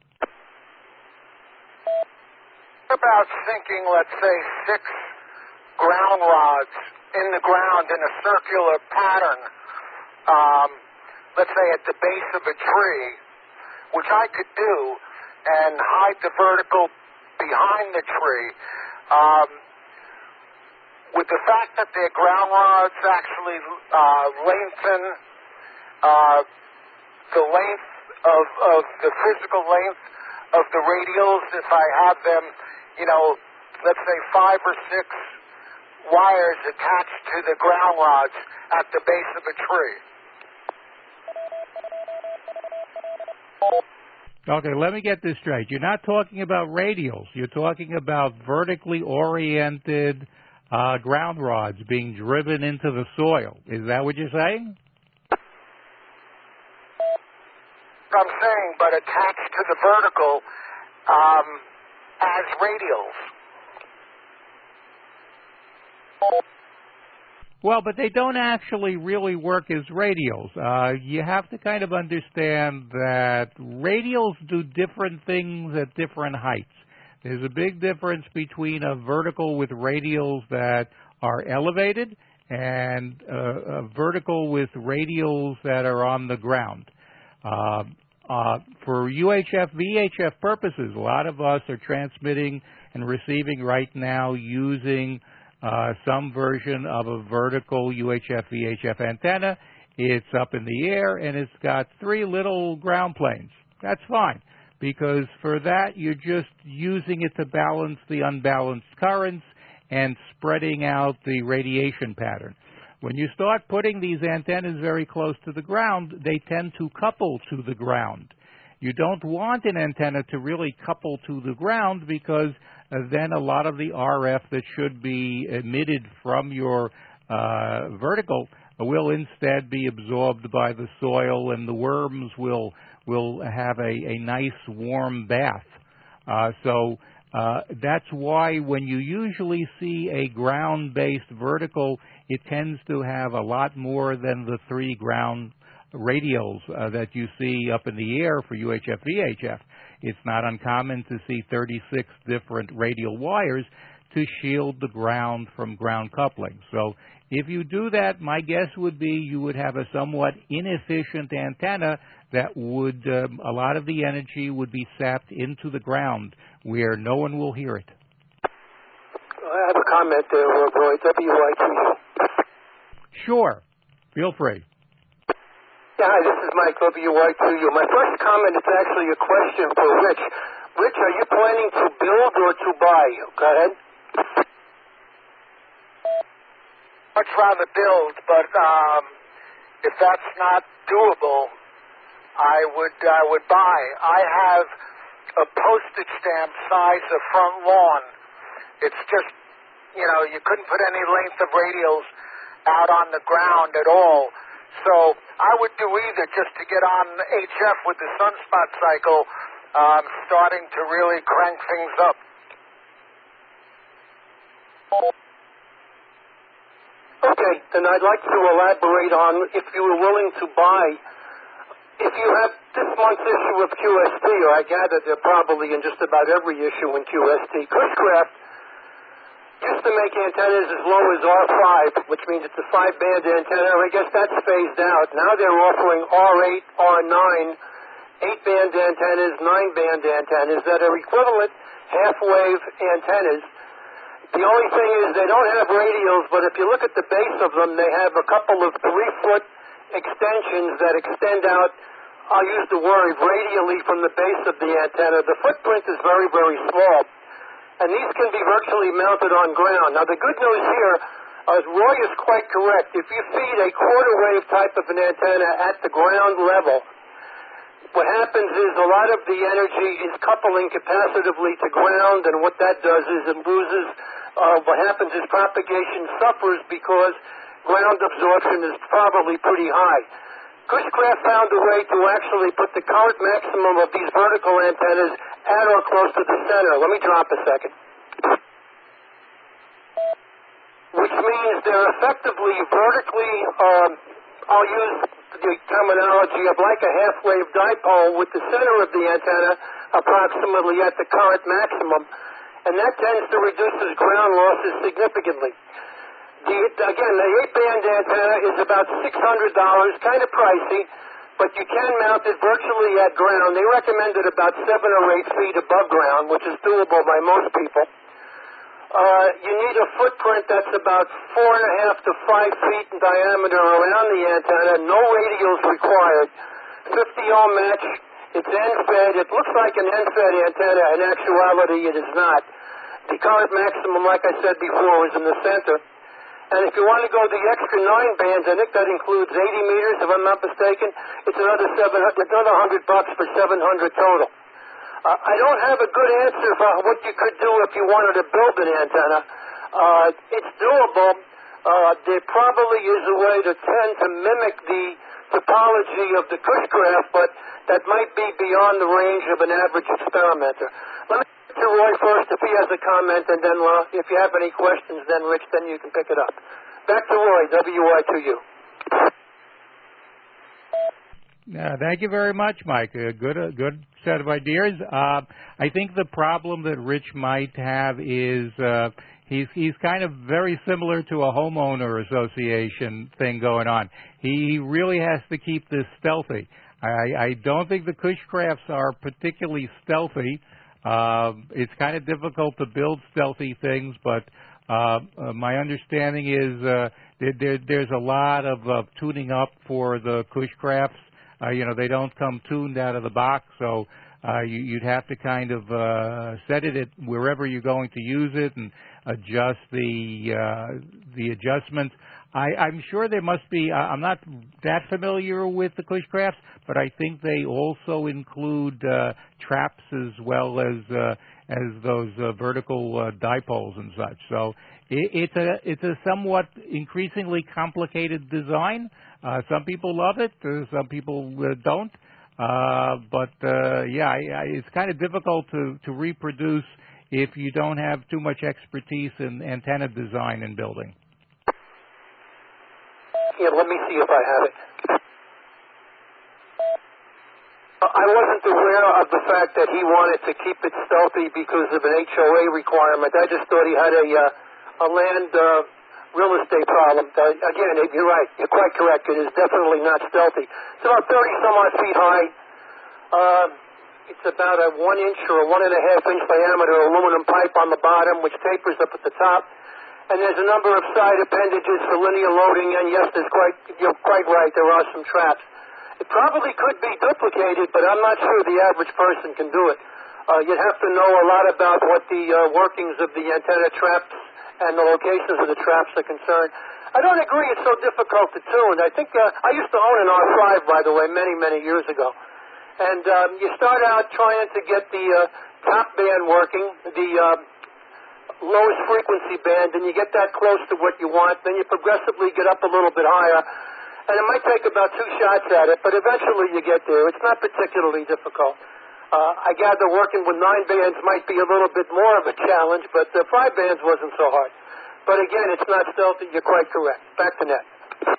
What about sinking, let's say, six ground rods in the ground in a circular pattern, um, let's say at the base of a tree, which I could do, and hide the vertical behind the tree. Um, with the fact that their ground rods actually uh, lengthen uh, the length of, of the physical length of the radials, if I have them, you know, let's say five or six wires attached to the ground rods at the base of a tree. Okay, let me get this straight. You're not talking about radials. You're talking about vertically oriented uh, ground rods being driven into the soil. Is that what you're saying? I'm saying, but attached to the vertical um, as radials. Well, but they don't actually really work as radials. Uh, you have to kind of understand that radials do different things at different heights. There's a big difference between a vertical with radials that are elevated and uh, a vertical with radials that are on the ground. Uh, uh, for U H F, V H F purposes, a lot of us are transmitting and receiving right now using Uh, some version of a vertical U H F V H F antenna. It's up in the air and it's got three little ground planes. That's fine, because for that you're just using it to balance the unbalanced currents and spreading out the radiation pattern. When you start putting these antennas very close to the ground, they tend to couple to the ground. You don't want an antenna to really couple to the ground, because uh, then a lot of the R F that should be emitted from your uh, vertical will instead be absorbed by the soil, and the worms will will have a, a nice warm bath. Uh, so uh, that's why when you usually see a ground-based vertical, it tends to have a lot more than the three ground radials uh, that you see up in the air for U H F V H F. It's not uncommon to see thirty-six different radial wires to shield the ground from ground coupling. So if you do that, my guess would be you would have a somewhat inefficient antenna that would, um, a lot of the energy would be sapped into the ground where no one will hear it. I have a comment there, Roy, W Y Q. Sure. Feel free. Yeah, hi, this is Mike, W Y Q U. My first comment is actually a question for Rich. Rich, are you planning to build or to buy? Go ahead. Much rather build, but um, if that's not doable, I would I would buy. I have a postage stamp size of front lawn. It's just, you know, you couldn't put any length of radials out on the ground at all. So I would do either just to get on H F with the sunspot cycle, um, starting to really crank things up. Okay, then I'd like to elaborate on if you were willing to buy. If you have this month's issue of Q S T, or I gather they're probably in just about every issue in Q S T, Cushcraft used to make antennas as low as R five, which means it's a five-band antenna. I guess that's phased out. Now they're offering R eight, R nine, eight-band antennas, nine-band antennas that are equivalent half-wave antennas. The only thing is they don't have radials, but if you look at the base of them, they have a couple of three-foot extensions that extend out, I'll use the word, radially from the base of the antenna. The footprint is very, very small. And these can be virtually mounted on ground. Now, the good news here, uh, Roy is quite correct. If you feed a quarter wave type of an antenna at the ground level, what happens is a lot of the energy is coupling capacitively to ground, and what that does is it loses, uh, what happens is propagation suffers because ground absorption is probably pretty high. Cushcraft found a way to actually put the current maximum of these vertical antennas at or close to the center. Let me drop a second. Which means they're effectively vertically, um, I'll use the terminology of like a half-wave dipole with the center of the antenna approximately at the current maximum, and that tends to reduce its ground losses significantly. The, again, the eight-band antenna is about six hundred dollars, kind of pricey, but you can mount it virtually at ground. They recommend it about seven or eight feet above ground, which is doable by most people. Uh, you need a footprint that's about four and a half to five feet in diameter around the antenna. No radials required. fifty ohm match. It's end-fed. It looks like an end-fed antenna. In actuality, it is not. The current maximum, like I said before, is in the center. And if you want to go the extra nine bands, I think that includes eighty meters, if I'm not mistaken. It's another seven hundred, another hundred bucks for seven hundred total. Uh, I don't have a good answer for what you could do if you wanted to build an antenna. Uh, it's doable. Uh, there probably is a way to tend to mimic the topology of the Cushcraft, but that might be beyond the range of an average experimenter. Let me get to Roy first if he has a comment, and then uh, if you have any questions, then Rich, then you can pick it up. Back to Roy, W I two U. Uh, thank you very much, Mike. A good, a good set of ideas. Uh, I think the problem that Rich might have is uh, he's he's kind of very similar to a homeowner association thing going on. He really has to keep this stealthy. I, I don't think the Cushcrafts are particularly stealthy. Uh, it's kind of difficult to build stealthy things, but uh, uh, my understanding is uh, there, there, there's a lot of uh, tuning up for the Cushcrafts. Uh, you know, they don't come tuned out of the box, so uh, you, you'd have to kind of uh, set it at wherever you're going to use it and adjust the uh, the adjustments. I, I'm sure there must be. Uh, I'm not that familiar with the Cushcrafts, but I think they also include uh, traps as well as uh, as those uh, vertical uh, dipoles and such. So it, it's a it's a somewhat increasingly complicated design. Uh, some people love it, uh, some people uh, don't. Uh, but uh, yeah, I, I, it's kind of difficult to, to reproduce if you don't have too much expertise in antenna design and building. Yeah, let me see if I have it. I wasn't aware of the fact that he wanted to keep it stealthy because of an H O A requirement. I just thought he had a uh, a land uh, real estate problem. Uh, again, you're right. You're quite correct. It is definitely not stealthy. It's about thirty some odd feet high. Uh, it's about a one inch or a one and a half inch diameter aluminum pipe on the bottom, which tapers up at the top. And there's a number of side appendages for linear loading. And yes, there's quite you're quite right. There are some traps. It probably could be duplicated, but I'm not sure the average person can do it. Uh, you'd have to know a lot about what the uh, workings of the antenna traps and the locations of the traps are concerned. I don't agree it's so difficult to tune. I think uh, I used to own an R five, by the way, many, many years ago. And um, you start out trying to get the uh, top band working, the uh, lowest frequency band, and you get that close to what you want. Then you progressively get up a little bit higher. And it might take about two shots at it, but eventually you get there. It's not particularly difficult. Uh, I gather working with nine bands might be a little bit more of a challenge, but uh, five bands wasn't so hard. But again, it's not stealthy. You're quite correct. Back to net.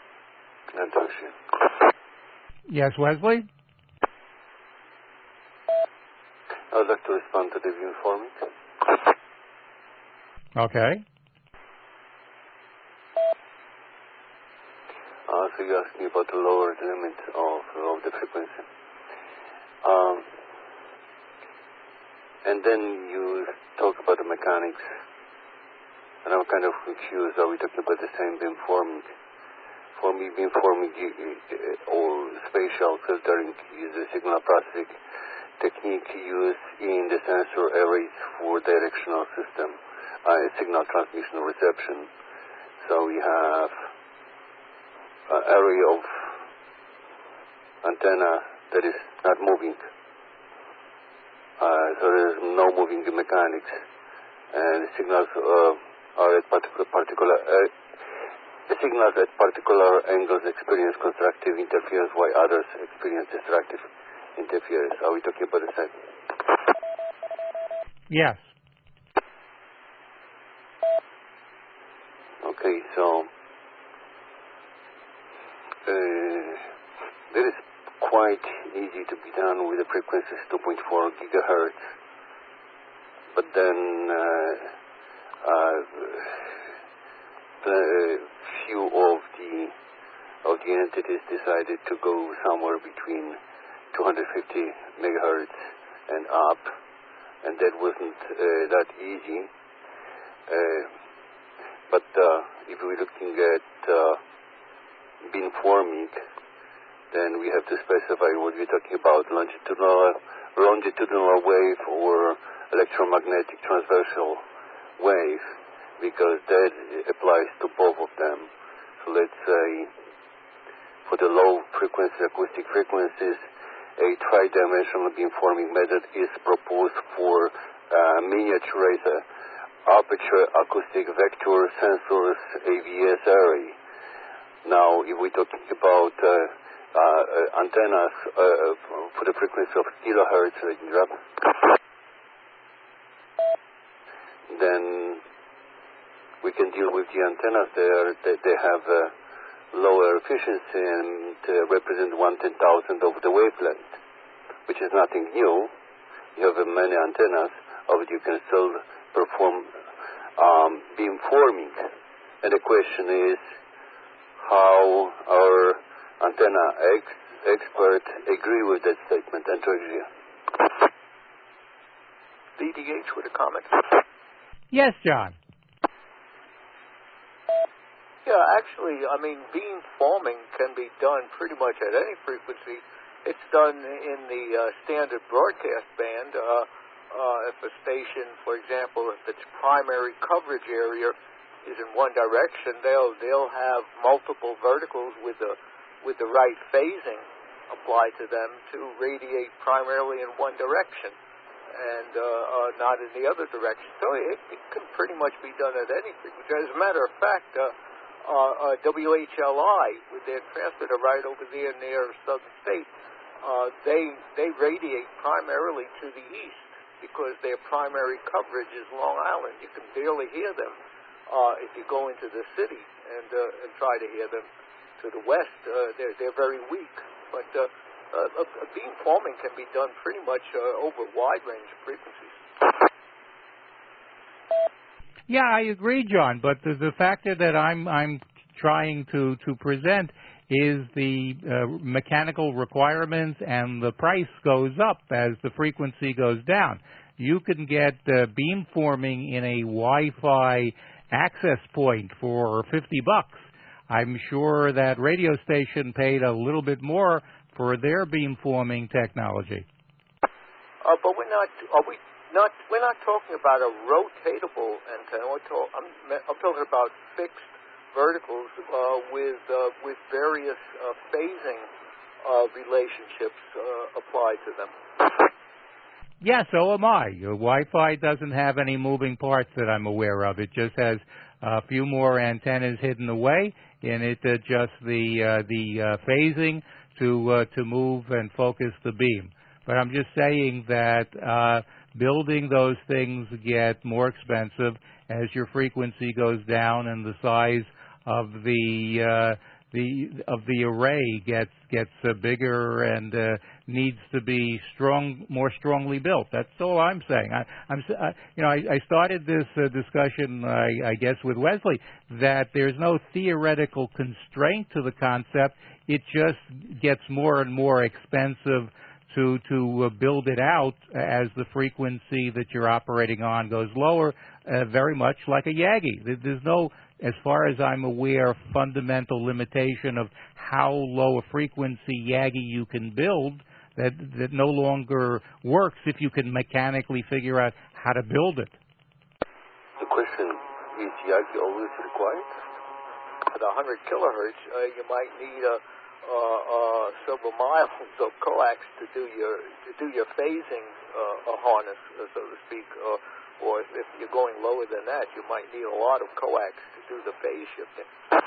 Yes, Wesley? I would like to respond to the beamforming. Okay. Uh, so you asked me about the lower limit of, of the frequency. Um, and then you talk about the mechanics. And I'm kind of confused. Are we talking about the same beamforming? For me, beamforming or spatial filtering is a signal processing technique used in the sensor arrays for directional system, uh, signal transmission and reception. So we have an array of antenna that is not moving. Uh, so there is no moving in mechanics. And the signals uh, are at particular, particular uh, the signals at particular angles experience constructive interference while others experience destructive interference. Are we talking about the same? Yes. Okay, so uh, that is quite easy to be done with the frequencies two point four gigahertz, but then uh, uh, the few of the of the entities decided to go somewhere between two hundred fifty megahertz and up, and that wasn't uh, that easy. Uh, but uh, if we're looking at uh, beamforming, then we have to specify what we're talking about: longitudinal, longitudinal wave or electromagnetic transversal wave, because that applies to both of them. So let's say for the low frequency acoustic frequencies, a tri-dimensional beamforming method is proposed for uh, miniaturized aperture acoustic vector sensors A V S array. Now, if we're talking about uh, uh, antennas uh, for the frequency of kilohertz, then we can deal with the antennas there. They, they have uh, lower efficiency and uh, represent one ten thousandth of the wavelength, which is nothing new. You have uh, many antennas, of which you can still perform um, beamforming. And the question is how our antenna ex- experts agree with that statement. And D D H with a comment. Yes, John. Yeah, actually, I mean, beamforming can be done pretty much at any frequency. It's done in the uh, standard broadcast band. Uh, uh, if a station, for example, if its primary coverage area is in one direction, they'll they'll have multiple verticals with the with the right phasing applied to them to radiate primarily in one direction and uh, uh, not in the other direction. So it, it can pretty much be done at any frequency. As a matter of fact, uh, uh, uh, W H L I, with their transmitter right over there near Southern State, uh, they they radiate primarily to the east because their primary coverage is Long Island. You can barely hear them uh, if you go into the city and uh, and try to hear them to the west. Uh, they're they're very weak, but uh, uh, a, a beamforming can be done pretty much uh, over a wide range of frequencies. Yeah, I agree, John. But the, the factor that I'm I'm trying to to present is the uh, mechanical requirements, and the price goes up as the frequency goes down. You can get uh, beamforming in a Wi-Fi access point for fifty bucks. I'm sure that radio station paid a little bit more for their beamforming technology. Uh, but we're not. Are we not? We're not talking about a rotatable antenna. We're talk, I'm, I'm talking about fixed verticals uh, with uh, with various uh, phasing uh, relationships uh, applied to them. Yeah, so am I. Your Wi-Fi doesn't have any moving parts that I'm aware of. It just has a few more antennas hidden away, and it adjusts the uh, the uh, phasing to uh, to move and focus the beam. But I'm just saying that uh, building those things get more expensive as your frequency goes down and the size of the uh, the of the array gets gets uh, bigger and uh, needs to be strong, more strongly built. That's all I'm saying. I, I'm, uh, you know, I, I started this uh, discussion, I, I guess, with Wesley, that there's no theoretical constraint to the concept. It just gets more and more expensive to to uh, build it out as the frequency that you're operating on goes lower, uh, very much like a Yagi. There's no, as far as I'm aware, fundamental limitation of how low a frequency Yagi you can build that that no longer works if you can mechanically figure out how to build it. The question, is Yagi always required? At one hundred kilohertz, uh, you might need a Uh, uh, several miles of coax to do your to do your phasing uh, a harness, uh, so to speak. Uh, or if, if you're going lower than that, you might need a lot of coax to do the phase shifting.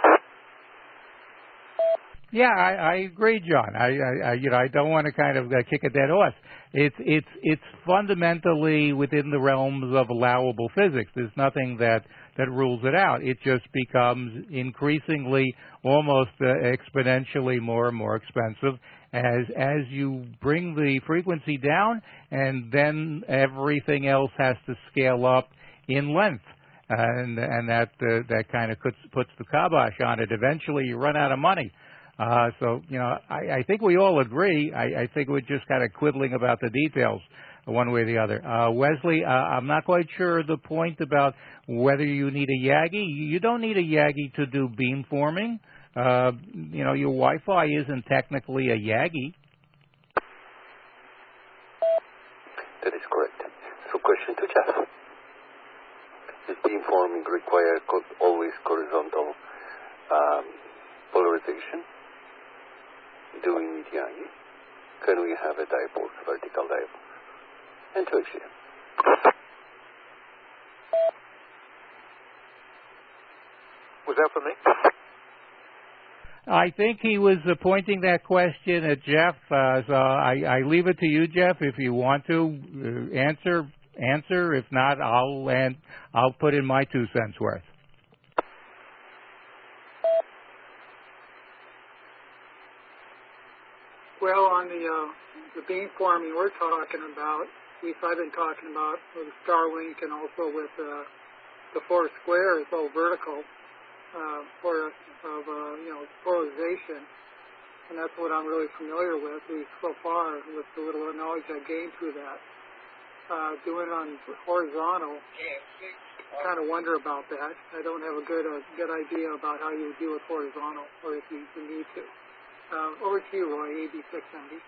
Yeah, I, I agree, John. I, I, I, you know, I don't want to kind of uh, kick a dead horse. It's it's it's fundamentally within the realms of allowable physics. There's nothing that that rules it out. It just becomes increasingly, almost uh, exponentially more and more expensive as as you bring the frequency down, and then everything else has to scale up in length, and and that uh, that kind of puts puts the kibosh on it. Eventually, you run out of money. Uh, so, you know, I, I think we all agree. I, I think we're just kind of quibbling about the details one way or the other. Uh, Wesley, uh, I'm not quite sure the point about whether you need a Yagi. You don't need a Yagi to do beamforming. Uh, you know, your Wi-Fi isn't technically a Yagi. That is correct. So question to Jeff. Does beamforming require co- always horizontal um, polarization? Doing with Yagi? Can we have a dipoles, vertical dipoles? And tertiary. Was that for me? I think he was uh, pointing that question at Jeff. Uh, so I, I leave it to you, Jeff, if you want to uh, answer. Answer. If not, I'll and I'll put in my two cents worth. Well, on the uh, the beamforming we're talking about, at least I've been talking about with Starlink and also with uh, the Foursquare, it's all vertical uh, for of uh, you know polarization, and that's what I'm really familiar with, at least so far, with the little knowledge I gained through that. Uh, doing it on horizontal, kind of wonder about that. I don't have a good uh, good idea about how you would deal with horizontal, or if you, you need to. Uh, over to you, Roy, A B six M D.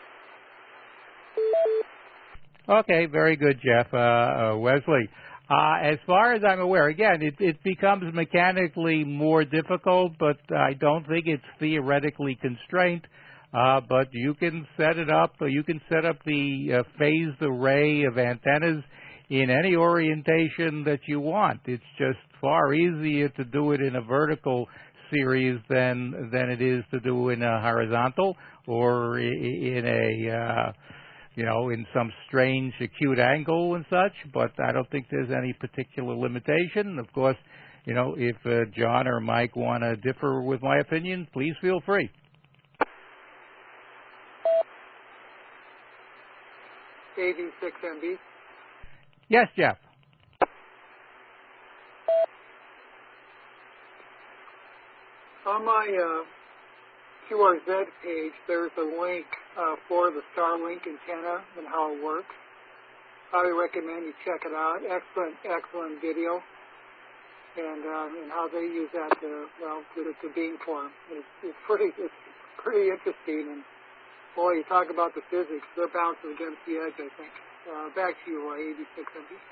Okay, very good, Jeff. Uh, uh, Wesley, uh, as far as I'm aware, again, it, it becomes mechanically more difficult, but I don't think it's theoretically constrained. Uh, but you can set it up, or you can set up the uh, phased array of antennas in any orientation that you want. It's just far easier to do it in a vertical series than than it is to do in a horizontal or in a uh, you know in some strange acute angle and such. But I don't think there's any particular limitation. Of course, you know if uh, John or Mike want to differ with my opinion, please feel free. A B six M B. Yes, Jeff. On my uh, Q R Z page, there's a link uh, for the Starlink antenna and how it works. Highly recommend you check it out. Excellent, excellent video, and um, and how they use that to well to, to beamform. It's, it's pretty it's pretty interesting, and boy, you talk about the physics. They're bouncing against the edge, I think. Uh, back to you, Roy, eighty-six M B.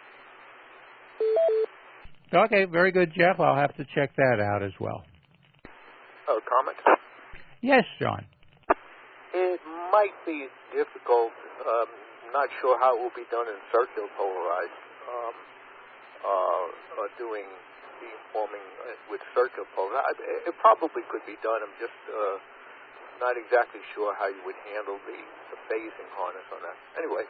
Okay, very good, Jeff. I'll have to check that out as well. Oh, comment? Yes, John. It might be difficult. Um, not sure how it will be done in circular polarized. Um, uh, uh, doing beamforming with circular polarized. It probably could be done. I'm just uh, not exactly sure how you would handle the, the phasing harness on that. Anyway.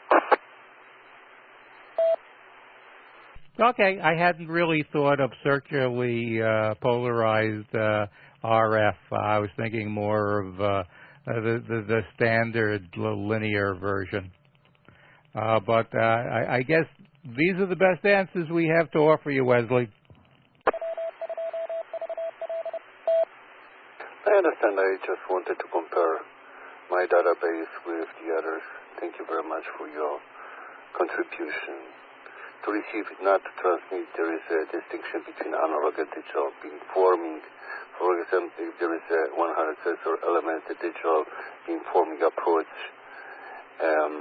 Okay, I hadn't really thought of circularly uh, polarized uh, R F. Uh, I was thinking more of uh, the, the the standard linear version. Uh, but uh, I, I guess these are the best answers we have to offer you, Wesley. I understand. I just wanted to compare my database with the others. Thank you very much for your contribution. To receive, not to transmit, there is a distinction between analog and digital beamforming. For example, if there is a one hundred sensor element, the digital beamforming approach um,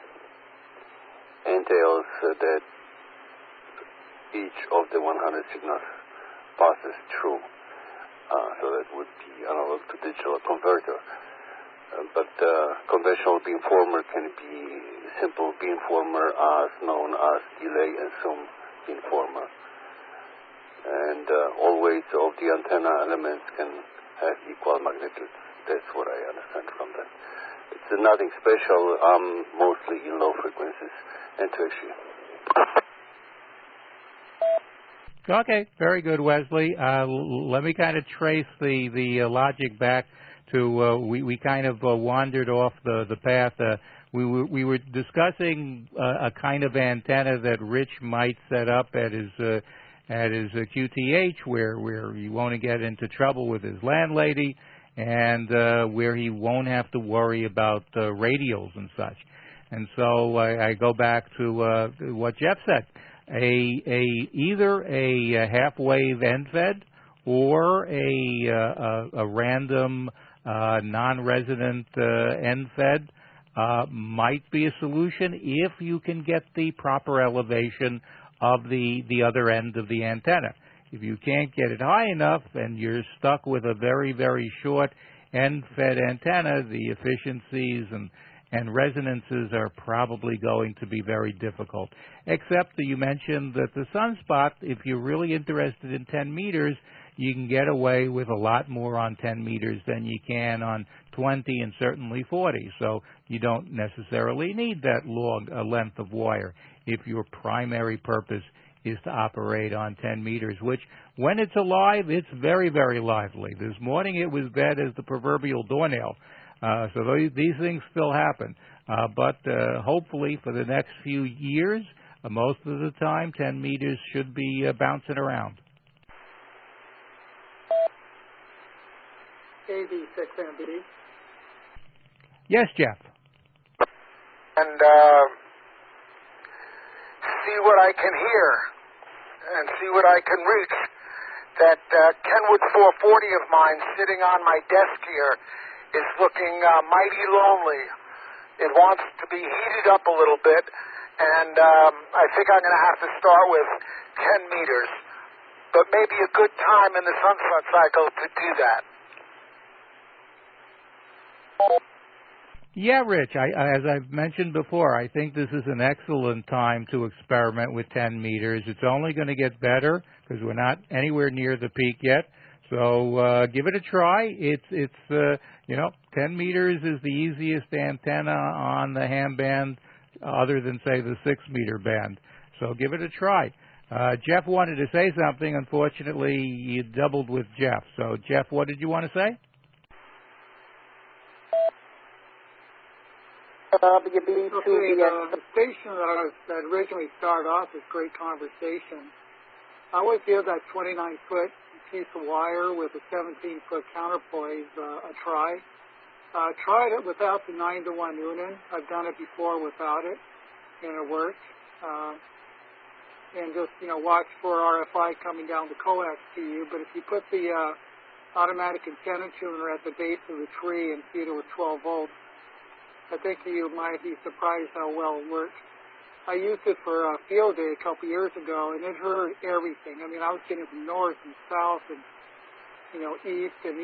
entails uh, that each of the one hundred signals passes through. Uh, so that would be analog to digital converter. Uh, but uh, conventional beamformer can be simple beamformer as known as delay and sum beamformer. And uh, all weights of the antenna elements can have equal magnitude. That's what I understand from that. It's uh, nothing special, um, mostly in low frequencies and tertiary. Okay, very good, Wesley. Uh, l- let me kind of trace the, the uh, logic back to, uh, we, we kind of uh, wandered off the, the path. Uh, we, were, we were discussing uh, a kind of antenna that Rich might set up at his, uh, at his uh, Q T H where, where he won't get into trouble with his landlady and uh, where he won't have to worry about uh, radials and such. And so I, I go back to uh, what Jeff said. A, a either a, a half-wave end-fed or a, a, a random uh, non-resonant uh, end-fed uh, might be a solution if you can get the proper elevation of the, the other end of the antenna. If you can't get it high enough and you're stuck with a very, very short end-fed antenna, the efficiencies and and resonances are probably going to be very difficult. Except that you mentioned that the sunspot, if you're really interested in ten meters, you can get away with a lot more on ten meters than you can on twenty and certainly forty. So you don't necessarily need that long uh, length of wire if your primary purpose is to operate on ten meters, which when it's alive, it's very, very lively. This morning it was dead as the proverbial doornail. Uh, so these, these things still happen. Uh, but uh, hopefully for the next few years, uh, most of the time, ten meters should be uh, bouncing around. eighty-six M B. Yes, Jeff. And uh, see what I can hear and see what I can reach. That uh, Kenwood four forty of mine sitting on my desk here is looking uh, mighty lonely. It wants to be heated up a little bit, and um, I think I'm going to have to start with ten meters, but maybe a good time in the sunset cycle to do that. Yeah, Rich, I, as I've mentioned before, I think this is an excellent time to experiment with ten meters. It's only going to get better because we're not anywhere near the peak yet. So uh, give it a try. It's, it's uh, you know, ten meters is the easiest antenna on the ham band other than, say, the six meter band. So give it a try. Uh, Jeff wanted to say something. Unfortunately, you doubled with Jeff. So, Jeff, what did you want to say? Okay, the, the station that, I was, that originally started off with great conversation, I would give that twenty-nine foot piece of wire with a seventeen foot counterpoise uh, a try. Uh, tried it without the nine to one Noonan. I've done it before without it, and it worked. Uh, and just, you know, watch for R F I coming down the coax to you. But if you put the uh, automatic antenna tuner at the base of the tree and feed it with twelve volts. I think you might be surprised how well it works. I used it for a field day a couple years ago, and it heard everything. I mean, I was getting from north and south and, you know, east and